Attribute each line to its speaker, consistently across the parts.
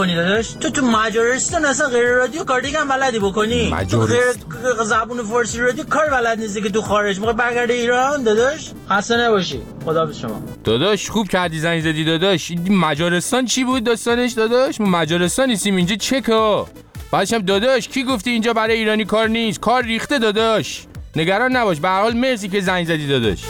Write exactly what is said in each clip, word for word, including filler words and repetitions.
Speaker 1: داداش تو تو مجارستان اصلا غیر رادیو کار دیگه هم بلدی بکنی؟ تو غیر زبون فارسی رادیو کار بلد نیستی که تو خارج موقع برگرده ایران داداش؟ خسته نباشی. خدا به شما.
Speaker 2: داداش خوب کردی زنگ زدی داداش. این مجارستان چی بود داستانش داداش؟ ما مجارستان نیستیم اینجا چکه؟ بعدش هم داداش کی گفتی اینجا برای ایرانی کار نیست؟ کار ریخته داداش. نگران نباش. به هر حال مرسی که زنگ زدی داداش.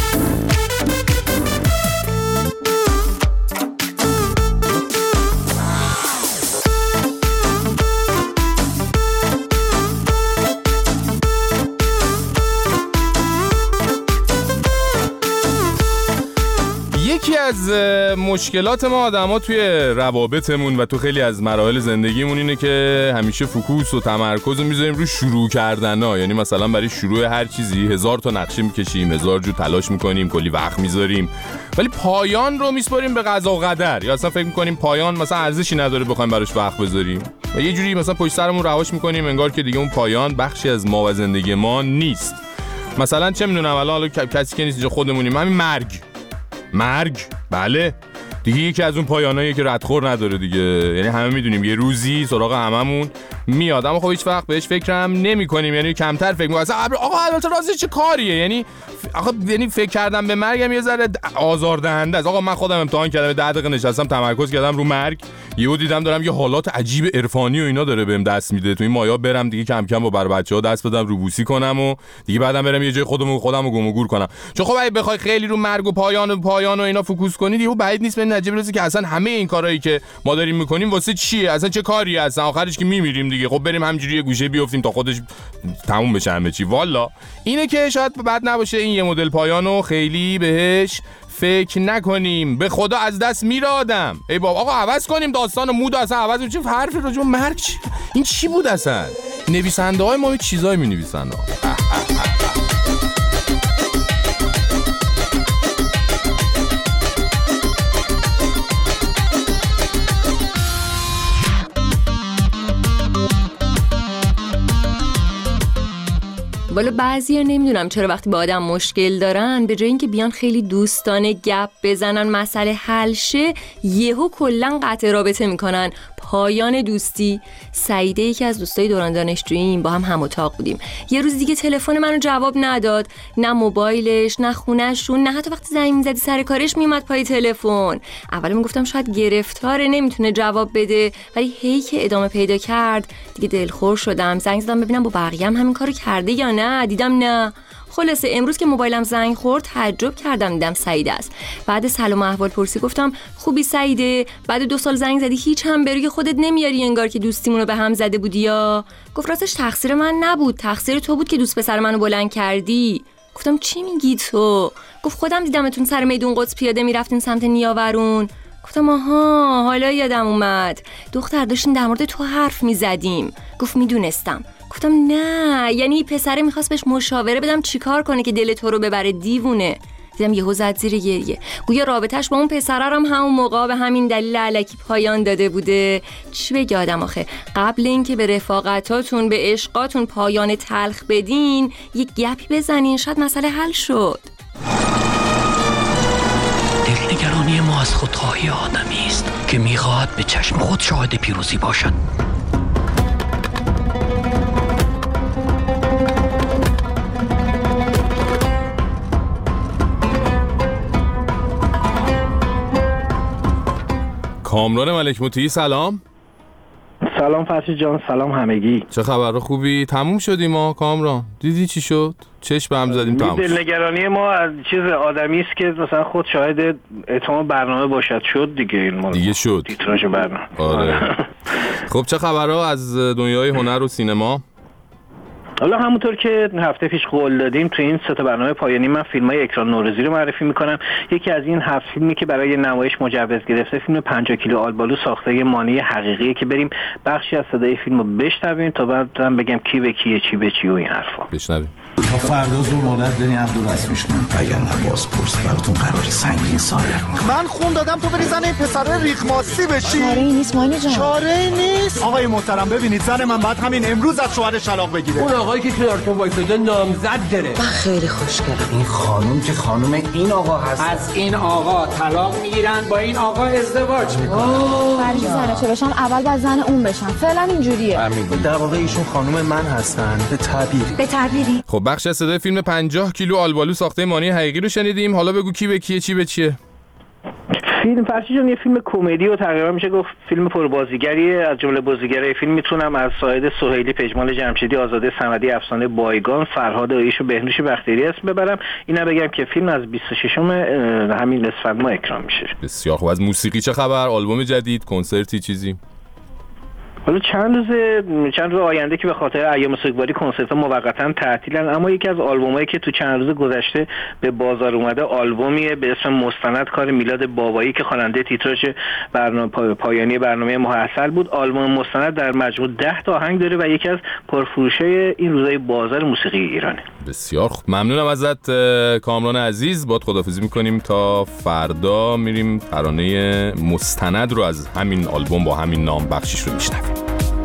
Speaker 2: یکی از مشکلات ما آدما توی روابطمون و تو خیلی از مراحل زندگیمون اینه که همیشه فوکوس و تمرکز رو میذاریم رو شروع کردن ها. یعنی مثلا برای شروع هر چیزی هزار تا نقشه میکشیم، هزار جو تلاش میکنیم، کلی وقت میذاریم، ولی پایان رو میسپاریم به قضا و قدر، یا اصلا فکر میکنیم پایان مثلا ارزشی نداره بخوایم براش وقت بذاریم و یه جوری مثلا پشت سرمون رهاش میکنیم انگار که دیگه اون پایان بخشی از ما و زندگی ما نیست. مثلا چه میدونم الان حالا کسی که نیست اینجا خودمونیم، همین مرگ مرگ بله دیگه یکی از اون پایانایی که ردخور نداره دیگه. یعنی همه میدونیم یه روزی سراغ هممون میاد، اما خب هیچ وقت بهش فکرم نمی کنیم، یعنی کمتر فکر می‌کنیم اصلا آقا البته رازش چه کاریه. یعنی آقا یعنی فکر کردم به مرگم یه ذره آزاردهنده است. آقا من خودم امتحان کردم، ده دقیقه نشستم تمرکز کردم رو مرگ، یهو دیدم دارم یه حالات عجیب عرفانی و اینا داره بهم دست میده. تو این مایا برم دیگه کم کم با بر بچه‌ها دست بدم روبوسی کنم و دیگه بعدم برم یه جای خودمو خودمو گم و گور کنم. چون خب اگه بخوای خیلی رو مرگ و پایان و پایان و اینا فوکوس کنی دیگه بعید نیست به نتیجه برسی که اصلا همه این کارهایی که ما داریم میکنیم واسه چیه، اصلا چه کاریه، اصلا آخرش که میمیریم دیگه. خب بریم همینجوری یه گوشه بیافتیم تا خودش تموم بشه همه چی. والا اینه که شاید بد نباشه این یه مدل پایانو خیلی بهش فکر نکنیم. به خدا از دست میره آدم. ای بابا آقا عوض کنیم داستانو، مود اصلا عوض کنیم. چه حرفی راجع به مرگ چی؟ این چی بود اصلا؟ نویسنده های ما این چیزایی می نویسن.
Speaker 3: والا بعضیا نمیدونم چرا وقتی با آدم مشکل دارن به جای اینکه بیان خیلی دوستانه گپ بزنن مسئله حل شه، یهو کلا قطع رابطه میکنن، پایان دوستی. سعیده یکی از دوستای دوران دانشجوییم، با هم هم اتاق بودیم. یه روز دیگه تلفن منو جواب نداد، نه موبایلش نه خونه‌شون، نه حتی وقتی زنگ میزدی سر کارش میومد پای تلفن. اول میگفتم شاید گرفتاره نمیتونه جواب بده، ولی هی که ادامه پیدا کرد دیگه دلخور شدم. زنگ زدم ببینم با بقیه هم همین کارو کرده یا نه، دیدم نه. خلاصه امروز که موبایلم زنگ خورد تعجب کردم، دیدم سعیده است. بعد سلام و احوال پرسی گفتم خوبی سعیده؟ بعد دو سال زنگ زدی هیچ هم بروی خودت نمیاری انگار که دوستیمونو به هم زده بودی یا؟ گفت راستش تقصیر من نبود، تقصیر تو بود که دوست پسر منو بلند کردی. گفتم چی میگی تو؟ گفت خودم دیدمتون سر میدون قدس پیاده میرفتین سمت نیاورون. گفتم آها حالا یادم اومد، دختر داشتیم در مورد تو حرف میزدیم. گفت میدونستم. گفتم نه، یعنی پسره میخواست بهش مشاوره بدم چیکار کنه که دل تو رو ببره، دیوونه. دیدم یهو زد زیر گریه، گویا رابطش با اون پسره هم همون موقع به همین دلیل الکی پایان داده بوده. چی بگه آدم آخه؟ قبل اینکه به رفاقتاتون به عشقاتون پایان تلخ بدین یک گپی بزنین، شاید مسئله حل شد.
Speaker 4: دلنگرانی ما از خودخواهی آدمی است که میخواهد به چشم خود شاهد پیروزی باشد.
Speaker 2: کامران ملک مطیعی سلام.
Speaker 5: سلام فرشید جان، سلام همگی.
Speaker 2: چه خبر؟ خوبی؟ تموم شدیم ما کامران. دیدی چی شد؟ چشم هم زدیم تموم.
Speaker 5: دلنگرانی ما از چیز آدمی است که مثلا خود شاهد اتمام برنامه باشد. شد دیگه این ما
Speaker 2: دیگه شد
Speaker 5: تیتراژ برنامه.
Speaker 2: آره. خب چه خبرها از دنیای هنر و سینما؟
Speaker 5: حالا همونطور که هفته پیش قول دادیم تو این سه تا برنامه پایانی من فیلم‌های اکران نوروزی رو معرفی می‌کنم. یکی از این هفت فیلمی که برای نمایش مجوز گرفته فیلم پنجاه کیلو آلبالو ساخته مانی حقیقیه که بریم بخشی از صدای فیلمو بشنویم تا بعد هم بگم کی به کیه چی به چی و این حرفا.
Speaker 2: بشنویم.
Speaker 6: تا فردا زمانت داری عبدالرسمیش کن، اگر نه بازپرس براتون قرار سنگین صادر میکنم.
Speaker 7: من خون دادم تو بری زن این پسر ریخماسی بشی.
Speaker 8: چاره ای نیست مانی جان،
Speaker 7: چاره ای نیست. آقای محترم ببینید زن من بعد همین امروز از شوهرش طلاق بگیره.
Speaker 9: اون آقایی که کنارتون وایساده نامزد داره.
Speaker 8: من خیلی خوشگلم.
Speaker 6: این خانم که خانم این آقا هست.
Speaker 9: از این آقا طلاق میگیرن، با این آقا ازدواج میکنن.
Speaker 8: فرضی زنه چه بشم اول باید زن اون بشم. فعلا اینجوریه.
Speaker 10: در واقع ایشون خانم من هستن به تعبیر.
Speaker 8: به تعبیری.
Speaker 2: خب بخش از صدای فیلم پنجاه کیلو آلبالو ساخته مانی حقیقی رو شنیدیم. حالا بگو کی به کیه، چی به چیه؟
Speaker 5: فیلم فرشی جان یه فیلم کمدی و تقریبا میشه گفت فیلم پربازیگریه. از جمله بازیگرای فیلم میتونم از ساید سهیلی، پژمان جمشیدی، آزاده صمدی، افسانه بایگان، فرهاد عایش و بهنوش بختیاری اسم ببرم. اینا بگم که فیلم از بیست و ششم همین اسفند ماه اکران میشه.
Speaker 2: بسیار خوب. از موسیقی چه خبر؟ آلبوم جدید، کنسرتی، چیزی؟
Speaker 5: حالا چند روز چند روز آینده که به خاطر ایام سوگواری کنسرت‌ها موقتا تعطیلن، اما یکی از آلبومایی که تو چند روز گذشته به بازار اومده آلبومیه به اسم مستند، کار میلاد بابایی که خواننده تیتراژ برنامه پایانی برنامه ماه عسل بود. آلبوم مستند در مجموع ده تا آهنگ داره و یکی از پرفروشای این روزای بازار موسیقی ایرانه.
Speaker 2: بسیار خوب. ممنونم ازت کامران عزیز. باهات خداحافظی می‌کنیم تا فردا. میریم ترانه مستند رو از همین آلبوم با همین نام بخشیش رو میشنویم.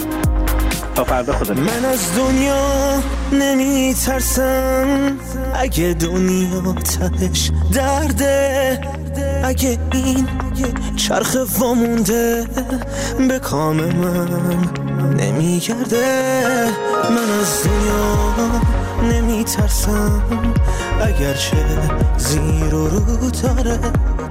Speaker 5: تا فردا خدا.
Speaker 11: من از دنیا نمی ترسم اگه دنیا تهش درده، اگه این چرخ وامونده به کام من نمیگرده. من از دنیا نمی ترسم اگرچه زیر و رو داره،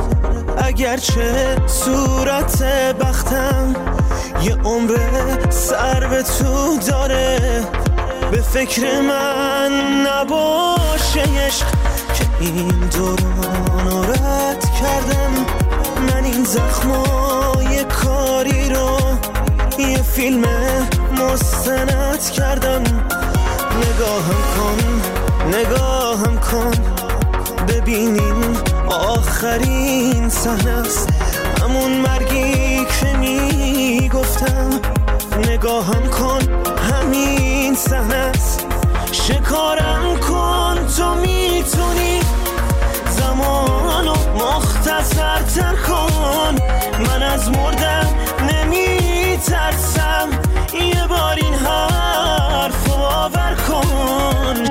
Speaker 11: اگرچه صورت بختم یه عمر سر به تو داره. به فکر من نباشه عشق که این دوران رد کردم. من این زخمای کاری رو یه فیلم مستند کردم. نگاهم کن نگاهم کن ببینیم آخرین صحنه است، همون مرگی که میگفتم. نگاهم کن همین صحنه است، شکارم کن تو میتونی زمانو مختصر تر کن. من از مردن نمیترسم، یه بار این حرف باور کن.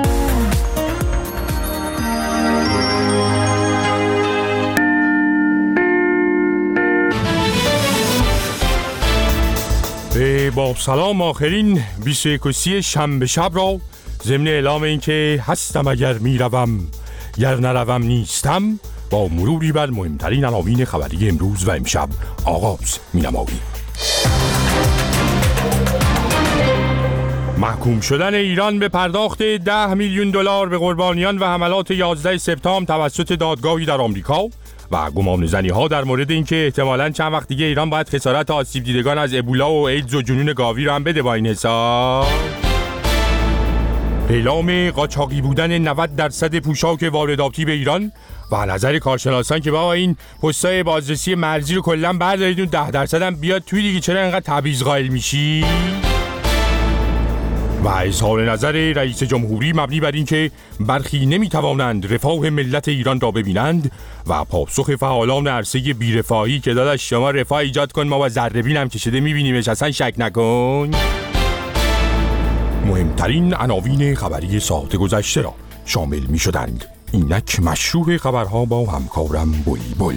Speaker 12: با سلام آخرین بیست و یکم شنبه شب را ضمن اعلام این که هستم اگر میروم گر نروم نیستم، با مروری بر مهمترین عناوین خبری امروز و امشب آغاز می‌نماییم. محکوم شدن ایران به پرداخت ده میلیون دلار به قربانیان و حملات یازده سپتامبر توسط دادگاهی در آمریکا و گمانه‌زنی ها در مورد اینکه احتمالاً چند وقت دیگه ایران باید خسارت آسیب دیدگان از ابولا و ایدز و جنون گاوی رو هم بده با این حساب. اعلام قاچاقی بودن نود درصد پوشاک وارداتی به ایران و نظر کارشناسان که با این پستای بازرسی مرزی رو کلاً بردارید اون ده درصد هم بیاد توی دیگه، چرا اینقدر تبعیض قائل میشی؟ و اظهار نظر رئیس جمهوری مبنی بر اینکه برخی نمیتوانند رفاه ملت ایران را ببینند و پاسخ فعالان عرصه بی‌رفاهی که داداش شما رفاه ایجاد کن ما با ذره بین هم کشیده میبینیمش، اصلا شک نکن. مهمترین عناوین خبری ساعت گذشته را شامل میشدند. اینک مشروع خبرها با همکارم بوی بوی.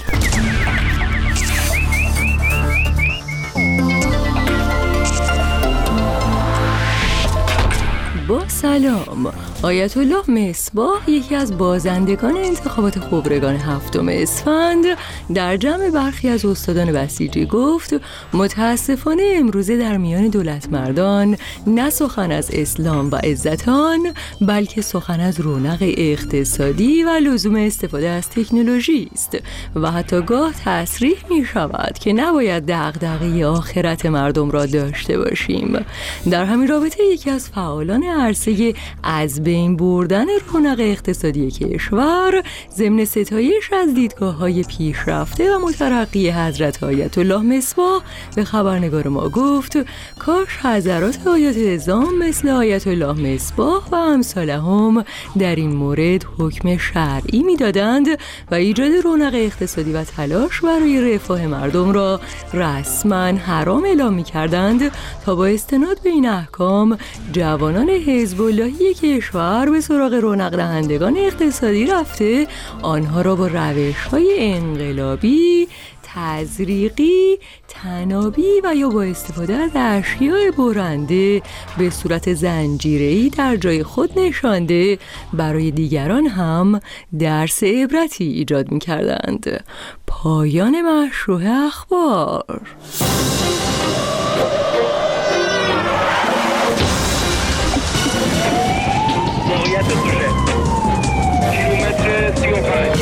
Speaker 3: با سلام. آیت الله مصباح، یکی از بازندگان انتخابات خبرگان هفتم اسفند، در جمع برخی از استادان بسیجی گفت متاسفانه امروزه در میان دولت مردان نه سخن از اسلام و عزتان، بلکه سخن از رونق اقتصادی و لزوم استفاده از تکنولوژی است و حتی گاه تصریح می شود که نباید دغدغه آخرت مردم را داشته باشیم. در همین رابطه یکی از فعالان عرصه واسطه از بین بردن رونق اقتصادی کشور ضمن ستایش از دیدگاه‌های پیشرفته و مترقی حضرت آیت الله مصباح به خبرنگار ما گفت کاش حضرات آیت اعظام مثل آیت الله مصباح و امثالهم در این مورد حکم شرعی میدادند و ایجاد رونق اقتصادی و تلاش برای رفاه مردم را رسما حرام اعلام می‌کردند تا با استناد به این احکام جوانان حزب اللهی کشور به سراغ رونق دهندگان اقتصادی رفته آنها را با روش‌های انقلابی، تزریقی، تنابی و یا با استفاده از اشیاء برنده به صورت زنجیره‌ای در جای خود نشانده برای دیگران هم درس عبرتی ایجاد می‌کردند. پایان مشروع اخبار.
Speaker 13: موقعیت دوشه کیلومتر سی و پنج.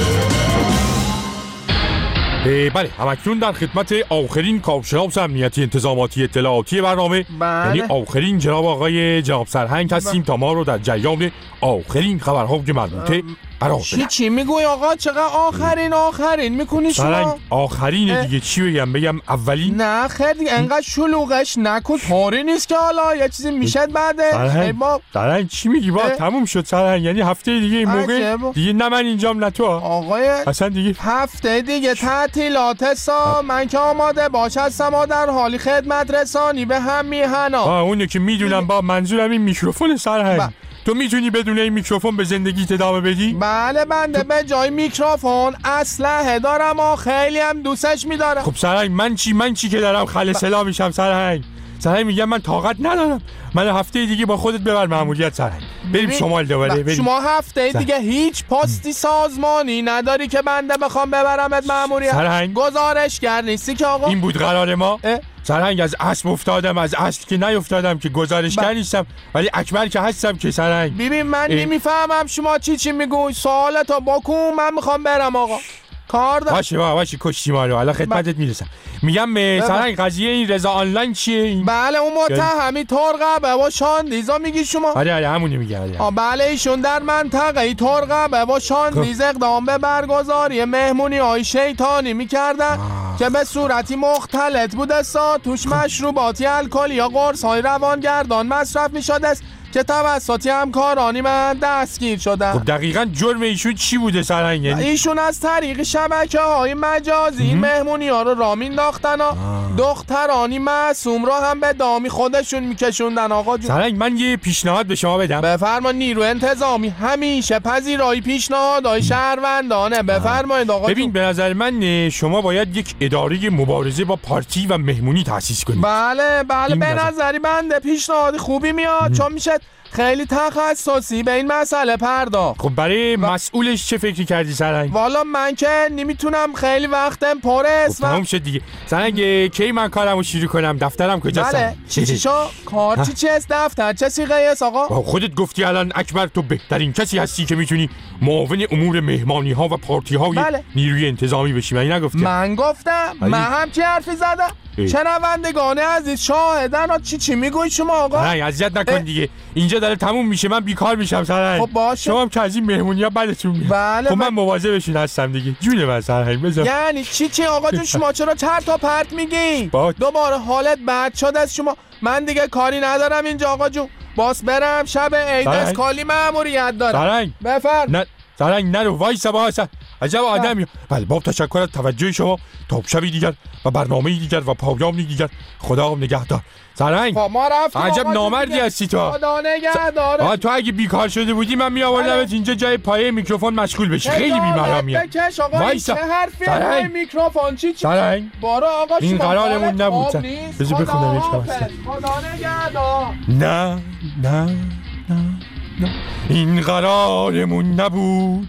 Speaker 12: بله، همکنون در خدمت آخرین کارشناس امنیتی انتظاماتی اطلاعاتی برنامه
Speaker 14: بله.
Speaker 12: یعنی آخرین جناب آقای جناب سرهنگ هستیم تا ما رو در جریان آخرین خبرهای مربوطه قرار بدن.
Speaker 14: چی چی میگوی آقا؟ چقدر آخرین آخرین میکنی شما؟
Speaker 12: سرهنگ آخرین دیگه چی بگم بگم اولین؟
Speaker 14: نه خیر دیگه انقدر شلوغش نکن، طوری نیست که حالا یه چیزی میشد بعده.
Speaker 12: سرهنگ سرهنگ چی میگی با تموم شد سرهنگ، یعنی هفته دیگه این موقع دیگه نه من اینجام نه تو
Speaker 14: آقای
Speaker 12: اصلا دیگه
Speaker 14: هفته دیگه تعطیلات سا من که آماده باش هستم و در حالی خدمت رسانی به هم میهنا.
Speaker 12: آه اونه که میدونم با منظورم این میکروفون سرهنگ. تو میتونی بدون این میکروفون به زندگیت ادامه بدی؟
Speaker 14: بله بنده به جای میکروفون اسلحه دارم و خیلی هم دوستش میدارم.
Speaker 12: خب سرهنگ من چی من چی که دارم خل سلا میشم سرهنگ؟ سرهنگ میگم من طاقت ندارم، من هفته دیگه با خودت ببر ماموریت سرهنگ، بریم شمال دوباره بریم.
Speaker 14: شما هفته دیگه هیچ پستی سازمانی نداری که بنده بخوام ببرمت ماموریت؟
Speaker 12: سرهنگ
Speaker 14: گزارشگر نیستی که آقا؟
Speaker 12: این بود قرار ما؟ سرهنگ از اسب افتادم، از اصل که نیفتادم که گزارشگر نیستم، ولی اکبر که هستم که سرهنگ.
Speaker 14: ببین من نمیفهمم شما چی چی میگوی، سوالتو بکن من میخوام برم آقا. کار دارم.
Speaker 12: باشه با باشه کشتی ما رو الان خدمتت میرسم. میگم سرهنگ قضیه این رضا آنلاین چیه؟
Speaker 14: بله اون متهمی ترقبه و شاندیزا میگی شما؟
Speaker 12: آره آره همونی میگه. آره
Speaker 14: بله ایشون در منطقه ترقبه و شاندیز اقدام به برگزاری مهمونی های شیطانی میکردن که به صورتی مختلط بوده سا توش مشروباتی الکلی یا قرص های روانگردان مصرف میشده است که توسط همکارانی من دستگیر شدن.
Speaker 12: خب دقیقاً جرم ایشون چی بوده سرهنگ؟
Speaker 14: ایشون از طریق شبکه‌های مجازی این مهمونی‌ها رو راه مینداختن و دخترانی معصوم رو هم به دامی خودشون میکشوندن. آقا جون
Speaker 12: سرهنگ من یه پیشنهاد به شما بدم.
Speaker 14: بفرما. نیرو انتظامی همیشه پذیرای پیشنهادهای شهروندانه. بفرمایید آقا.
Speaker 12: ببین به نظر من شما باید یک اداره مبارزه با پارتی و مهمونی تأسیس کنید.
Speaker 14: بله بله به نظری بنده پیشنهاد خوبی میاد چون میشه خیلی تخصصی به این مسئله پرداخت.
Speaker 12: خب برای و... مسئولش چه فکری کردی سرهنگ؟
Speaker 14: والا من که نمیتونم خیلی وقتم پر است.
Speaker 12: خب تمام شد دیگه سرهنگ. کی من کارمو شروع کنم؟ دفترم کجاست؟
Speaker 14: بله چی چی شو؟ کار چی چی است؟ دفتر چه سیغه است آقا؟
Speaker 12: خودت گفتی الان اکبر تو بهترین کسی هستی که میتونی معاون امور مهمانی ها و پارتی های
Speaker 14: بله.
Speaker 12: نیروی انتظامی بشی. من نگفتم؟
Speaker 14: من گفتم بله. من هم چه حرفی زدم؟ شنوندگان عزیز شاهدن چی چی میگوی شما آقا؟
Speaker 12: نه اذیت نکن دیگه، اینجا داره تموم میشه، من بیکار میشم سرهنگ.
Speaker 14: خب باشه
Speaker 12: شما هم که از این مهمونی‌ها بدتون میاد.
Speaker 14: بله
Speaker 12: خب من مواظبشون هستم دیگه. جون من سرهنگ بذار.
Speaker 14: یعنی چی چی آقا جون شما چرا چرت تا پرت میگی؟ دوباره حالت بد شده از شما. من دیگه کاری ندارم اینجا آقا جون، باس برم شب عید اسکالی مأموریت دارم.
Speaker 12: سرهنگ
Speaker 14: بفرم.
Speaker 12: نه سرهنگ نرو وایسا وایسا. عجب آدمی. بله با تشکر از توجه شما. تا شبی دیگر و برنامه‌ای دیگر و پایانی دیگر. خدا نگهدار. سرهنگ
Speaker 14: ما رفتیم.
Speaker 12: عجب نامردی هستی تو.
Speaker 14: خدا نگهدار.
Speaker 12: تو اگه بیکار شده بودی من میآوردمت اینجا جای پایه میکروفون مشغول بشی. خیلی بی‌مرامیه.
Speaker 14: بکش آقا چه حرفی پای میکروفون چی چی؟
Speaker 12: سرهنگ
Speaker 14: بارا آقا
Speaker 12: این قرارمون نبود. بذار بخونم یک
Speaker 14: خدا نگهدار.
Speaker 12: نه نه نه نه این قرارمون نبود.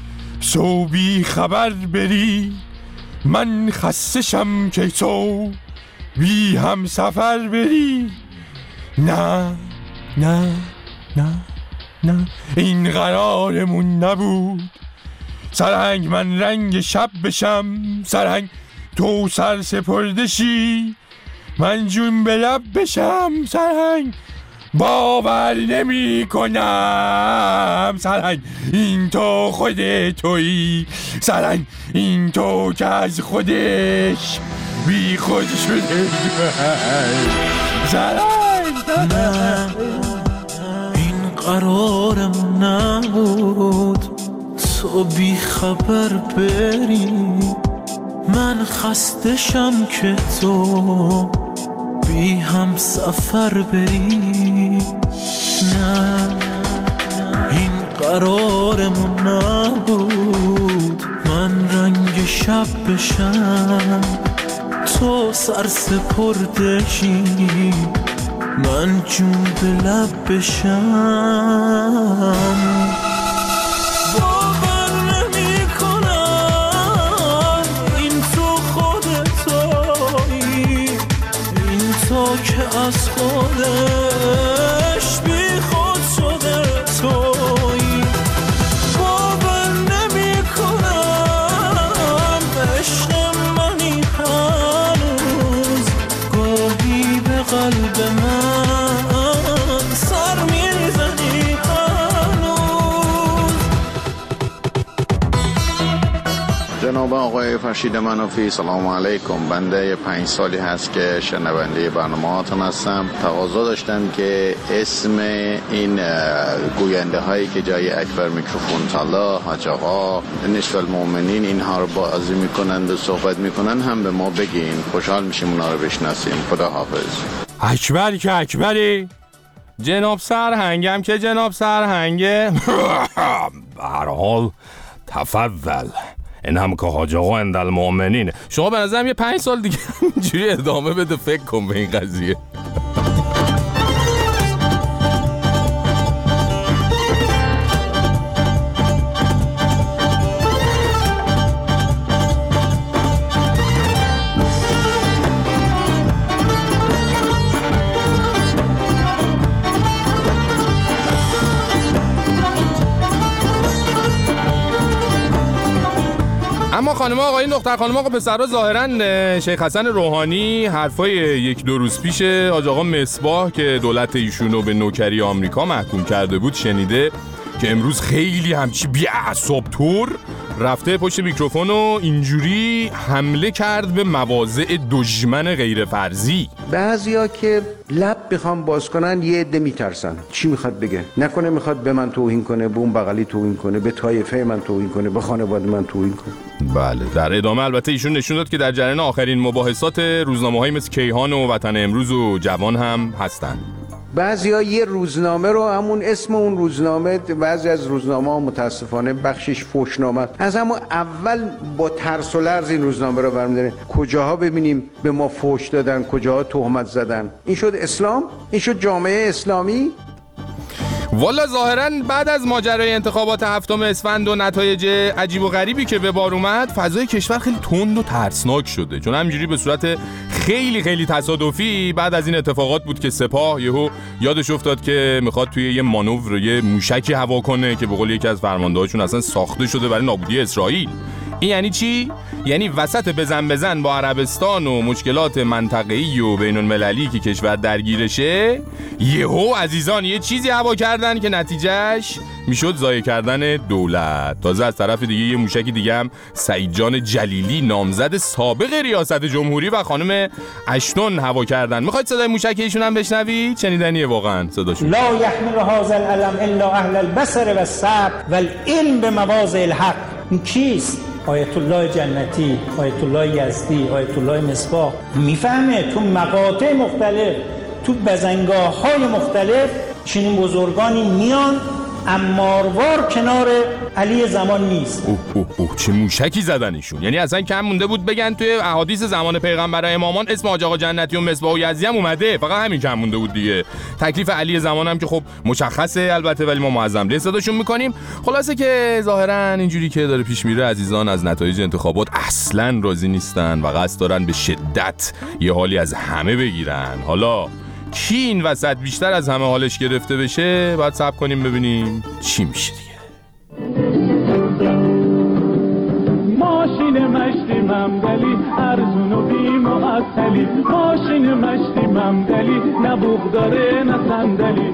Speaker 12: صوبی خبر بری من خسته شم که تو بی هم سفر بری. نه نه نه نه این قرارمون نبود. سرهنگ من رنگ شب بشم، سرهنگ تو سر سپردشی، من جون به لب بشم، سرهنگ باور نمی کنم سرنگ این تو خود تویی، سرنگ این تو که از خودش بی خود شده. سرنگ
Speaker 11: نه این قرارم نبود تو بی خبر بری، من خستشم که تو بی هم سفر بری. نه این قرارمون نبود من رنگ شب بشم، تو سر سپردشی من جون به لب بشم. باور نمی کنم این تو خودتایی، این تو که از خودش بی خود شده تویی. باور نمی کنم عشق منی هنوز، گاهی به قلب من سر میزنی هنوز.
Speaker 15: جناب آقای فرشید منافی، سلام علیکم. بنده پنج سالی هست که شنونده برنامه هاتون هستم. تقاضا داشتم که اسم این گوینده هایی که جای اکبر میکروفون طلا، حاج آقا، نصف المؤمنین اینها رو بازی میکنند و صحبت میکنن هم به ما بگین، خوشحال میشیم اونا رو بشناسیم. خدا حافظ.
Speaker 12: اکبر که اکبری،
Speaker 2: جناب سرهنگم که جناب سرهنگه.
Speaker 12: به هر حال تفضل، این هم که حاج آقا اندل المؤمنینه.
Speaker 2: شما به نظرم یه پنج سال دیگه اینجوری ادامه بده، فکر کن به این قضیه. اما خانم آقای دختر خانم آقا پسرها، ظاهرا شیخ حسن روحانی حرفای یک دو روز پیش حاج آقا مصباح که دولت ایشونو به نوکری آمریکا محکوم کرده بود شنیده که امروز خیلی همچی بی‌اعصاب طور رفته پشت میکروفون و اینجوری حمله کرد به مواضع دشمن غیر فرضی.
Speaker 16: بعضیا که لب بخوام باز کنن یه عده میترسن. چی میخواد بگه؟ نکنه میخواد به من توهین کنه، به اون بغلی توهین کنه، به طایفه من توهین کنه، به خانواده من توهین کنه.
Speaker 2: بله، در ادامه البته ایشون نشون داد که در جریان آخرین مباحثات روزنامه‌هایی مثل کیهان و وطن امروز و جوان هم هستن.
Speaker 16: بعضیا یه روزنامه رو همون اسم اون روزنامه، بعضی از روزنامه ها متاسفانه بخشش فحشنامه، از همون اول با ترس و لرز این روزنامه رو برمی‌دارن. کجاها ببینیم به ما فحش دادن، کجاها تهمت زدن. این شد اسلام؟ این شد جامعه اسلامی؟
Speaker 2: والا ظاهرا بعد از ماجرای انتخابات هفتم اسفند و نتایج عجیب و غریبی که به بار اومد، فضای کشور خیلی تند و ترسناک شده، چون همینجوری به صورت خیلی خیلی تصادفی بعد از این اتفاقات بود که سپاه یهو یادش افتاد که میخواد توی یه مانور یه موشکی هوا کنه که به قول یکی از فرماندهاشون اصلا ساخته شده برای نابودی اسرائیل. این یعنی چی؟ یعنی وسط بزن بزن با عربستان و مشکلات منطقه‌ای و بین المللی که کشور درگیرشه، یهو عزیزان یه چیزی هوا کردن که نتیجهش میشد ضایع کردن دولت. تازه از طرف دیگه یه موشکی دیگه هم سعید جان جلیلی نامزد سابق ریاست جمهوری و خانم اشتون هوا کردن. میخواید صدای موشک ایشون هم بشنوید؟ شنیدنیه واقعا صداشون.
Speaker 17: لا یحمل هذا العلم الا اهل البصر والسمع والعلم بمواضع الحق. این کیست؟ آیت الله جنتی، آیت الله یزدی، آیت الله مصباح. میفهمه تو مقاطع مختلف، تو بزنگاه های مختلف چنین بزرگانی میان، اماروار کنار علی زمان نیست.
Speaker 2: اوه اوه اوه چه موشکی زدن ایشون. یعنی اصلا کم مونده بود بگن توی احادیث زمان پیغمبر امامان اسم حاج آقا جنتی و مصباح و یزدی هم اومده، فقط همین کم مونده بود دیگه. تکلیف علی زمان هم که خب مشخصه البته، ولی ما معظم له صداشون میکنیم. خلاصه که ظاهرا اینجوری که داره پیش میره عزیزان از نتایج انتخابات اصلا راضی نیستن و قصد دارن به شدت یه حالی از همه بگیرن. حالا کی این وسط بیشتر از همه حالش گرفته بشه باید صبر کنیم ببینیم چی میشه دیگه.
Speaker 11: ماشین مشتی من
Speaker 18: ممدلی ارزون و بی معطلی ماشین مشتی ممدلی نه بوق داره نه صندلی.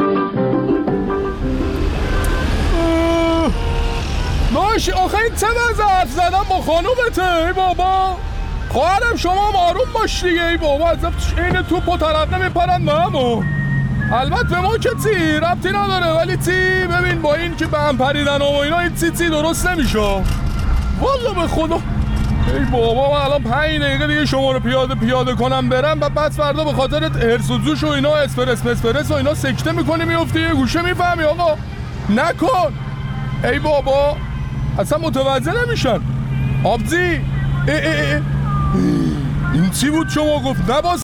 Speaker 2: باش آخه این چه وضع حرف زدن با خانومته ای بابا؟ خواهرم شما هم آروم باش دیگه ای بابا، از این توپ و ترقه میپرن به همون. البته به ما که تی ربطی نداره، ولی تی ببین با این که به هم پریدن و اینا این تی تی درست نمیشه والله به خدا. ای بابا من الان پنج دقیقه دیگه شما رو پیاده پیاده کنم برم و بعد فردا به خاطر هرس و جوش و اینا اسپرس اسپرس و اینا سکته میکنی میفتی یه گوشه میفهمی آقا نکن. ای بابا اصلا متوجه نمیشن. آبزی ای ای ای این چی بود شما گفت نباز